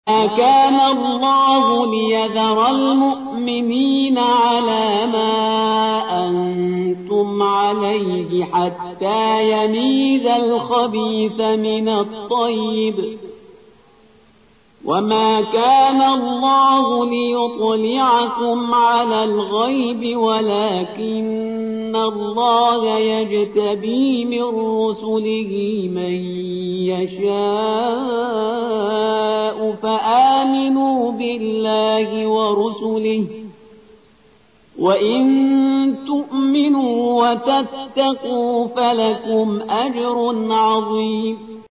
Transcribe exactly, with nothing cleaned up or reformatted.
ما كان الله ليذر المؤمنين على ما أنتم عليه حتى يميز الخبيث من الطيب، وما كان الله ليطلعكم على الغيب ولكن الله يجتبي من رسله من يشاء فآمنوا بالله ورسله، وإن تؤمنوا وتتقوا فلكم أجر عظيم.